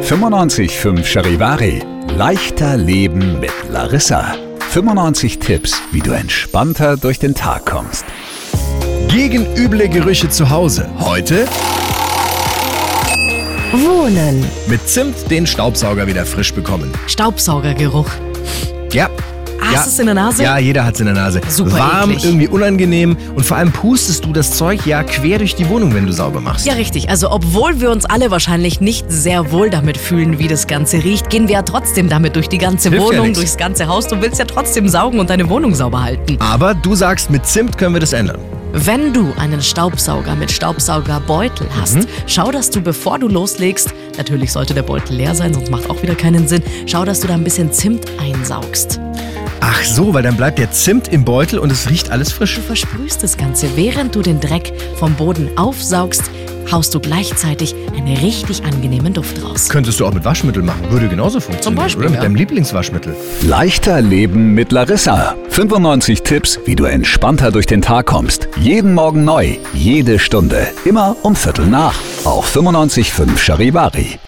95.5 Charivari. Leichter Leben mit Larissa. 95 Tipps, wie du entspannter durch den Tag kommst. Gegen üble Gerüche zu Hause. Heute Wohnen. mit Zimt den Staubsauger wieder frisch bekommen. Staubsaugergeruch. Ja. Hast du es in der Nase? Ja, jeder hat's in der Nase. Super warm, eklig. irgendwie unangenehm und vor allem pustest du das Zeug ja quer durch die Wohnung, wenn du sauber machst. Ja, richtig. Also obwohl wir uns alle wahrscheinlich nicht sehr wohl damit fühlen, wie das Ganze riecht, gehen wir ja trotzdem damit durch die ganze Hilft ja Wohnung, nix. durchs ganze Haus. Du willst ja trotzdem saugen und deine Wohnung sauber halten. Aber du sagst, mit Zimt können wir das ändern. Wenn du einen Staubsauger mit Staubsaugerbeutel hast, schau, dass du, bevor du loslegst, natürlich sollte der Beutel leer sein, sonst macht auch wieder keinen Sinn, schau, dass du da ein bisschen Zimt einsaugst. Ach so, weil dann bleibt der Zimt im Beutel und es riecht alles frisch. Du versprühst das Ganze. Während du den Dreck vom Boden aufsaugst, haust du gleichzeitig einen richtig angenehmen Duft raus. Könntest du auch mit Waschmittel machen. Würde genauso funktionieren, Beispiel, oder? Mit ja. deinem Lieblingswaschmittel. Leichter Leben mit Larissa. 95 Tipps, wie du entspannter durch den Tag kommst. Jeden Morgen neu, jede Stunde. Immer um 7:45 auf 95.5 Charivari.